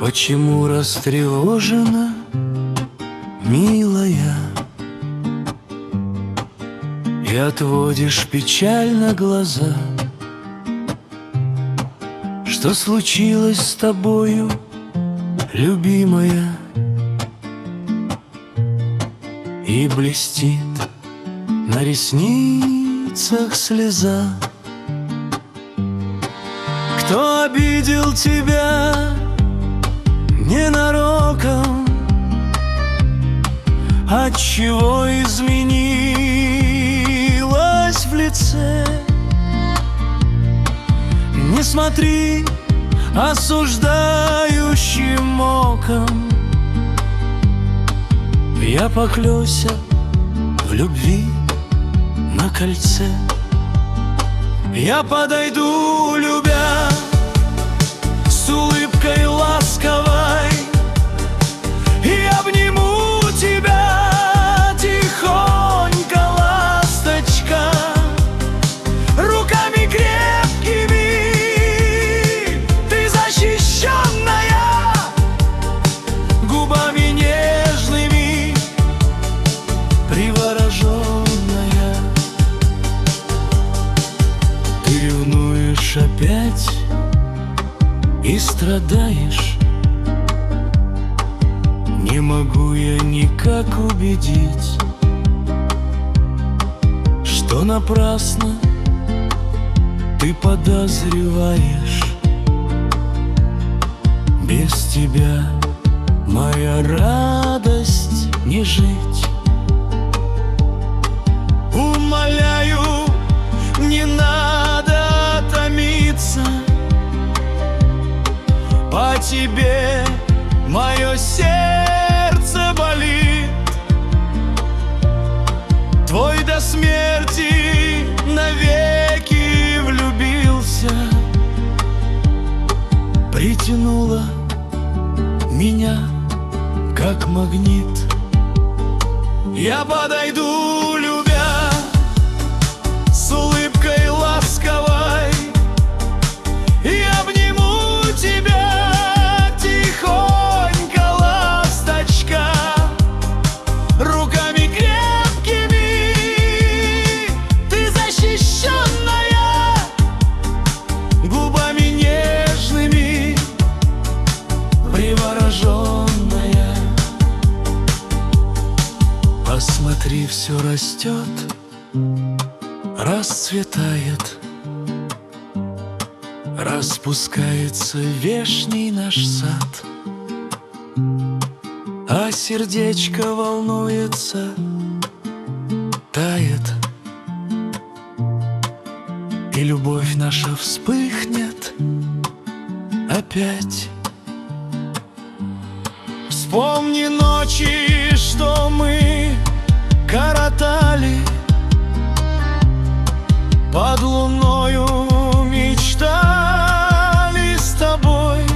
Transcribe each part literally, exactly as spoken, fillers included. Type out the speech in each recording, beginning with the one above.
Почему растревожена, милая, и отводишь печально глаза? Что случилось с тобою, любимая? И блестит на ресницах слеза. Кто обидел тебя ненароком? Отчего изменилась в лице? Не смотри осуждающим оком. Я поклялся в любви на кольце. Я подойду, любя, с улыбкой ласковой, и обниму тебя тихонько, ласточка, руками крепкими. Ты защищенная, губами нежными, привороженная. Ты ревнуешь опять и страдаешь. Не могу я никак убедить, что напрасно ты подозреваешь. Без тебя моя радость не жить. Умоляю, не надо томиться. По тебе мое сердце болит. Твой до смерти навеки влюбился. Притянула меня, как магнит. Я подойду, любя, с улыбкой ласковой, и обниму тебя тихонько, ласточка, руками крепкими. Ты защищенная, губами нежными, привороженная. Посмотри, все растет, расцветает, распускается вешний наш сад, а сердечко волнуется, тает, и любовь наша вспыхнет опять. Вспомни ночи, что мы коротали под луною, мечтали с тобой.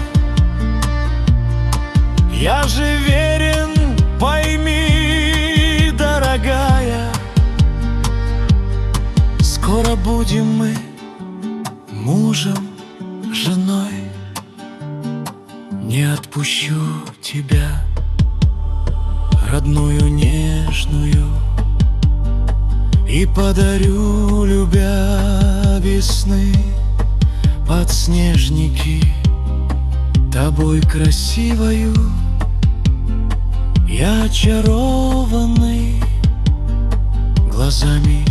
Я же верен, пойми, дорогая, скоро будем мы мужем, женой. Не отпущу тебя, родную, нежную, и подарю, любя, весны подснежники. Тобой красивою я очарованный, глазами